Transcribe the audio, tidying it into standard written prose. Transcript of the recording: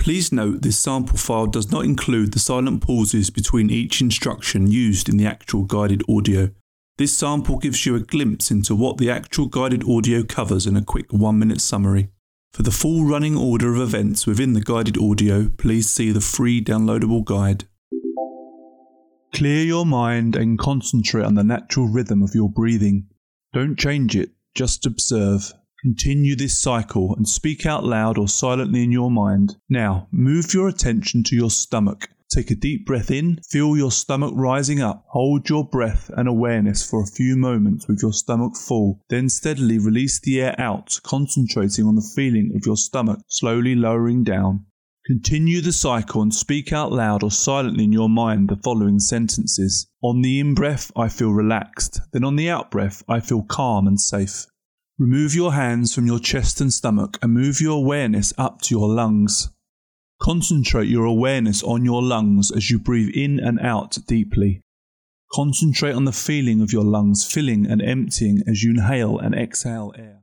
Please note this sample file does not include the silent pauses between each instruction used in the actual guided audio. This sample gives you a glimpse into what the actual guided audio covers in a quick 1-minute summary. For the full running order of events within the guided audio, please see the free downloadable guide. Clear your mind and concentrate on the natural rhythm of your breathing. Don't change it, just observe. Continue this cycle and speak out loud or silently in your mind. Now, move your attention to your stomach. Take a deep breath in, feel your stomach rising up. Hold your breath and awareness for a few moments with your stomach full. Then steadily release the air out, concentrating on the feeling of your stomach slowly lowering down. Continue the cycle and speak out loud or silently in your mind the following sentences. On the in-breath, I feel relaxed. Then on the out-breath, I feel calm and safe. Remove your hands from your chest and stomach and move your awareness up to your lungs. Concentrate your awareness on your lungs as you breathe in and out deeply. Concentrate on the feeling of your lungs filling and emptying as you inhale and exhale air.